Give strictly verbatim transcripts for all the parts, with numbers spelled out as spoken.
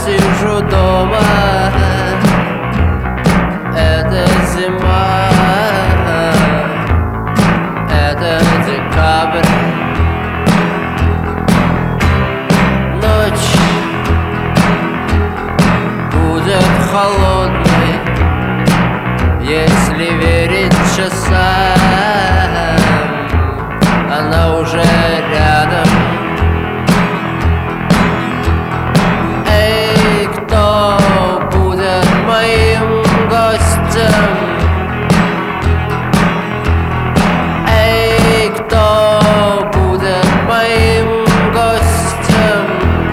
сижу дома. Это зима, это декабрь. Ночь будет холодной, если верить часам. Она уже рядом. Эй, кто будет моим гостем? Эй, кто будет моим гостем?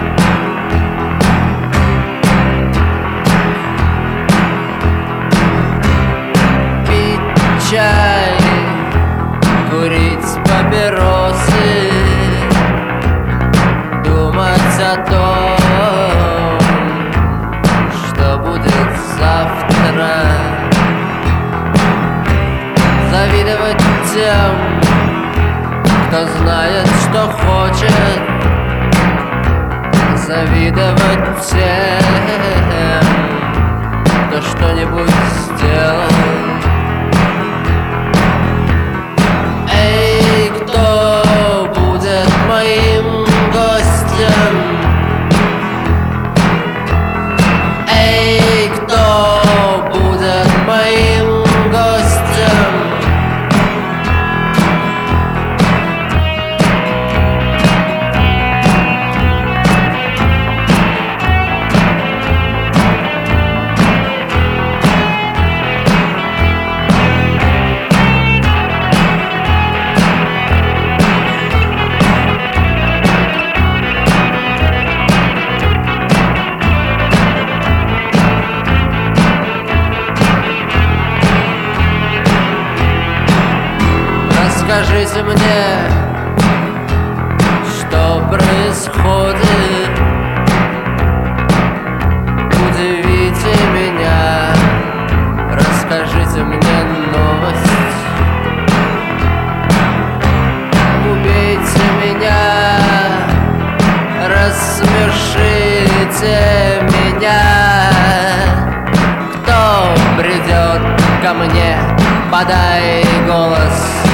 Пить чай, курить папиросы, думать о том, что будет завтра, завидовать тем, кто знает, что хочет, завидовать тем, кто что-нибудь сделал. Эй, кто будет моим гостем? Эй, кто будет моим гостем? Скажите мне, что происходит. Удивите меня, расскажите мне новость. Убейте меня, рассмешите меня. Кто придет ко мне, подай голос.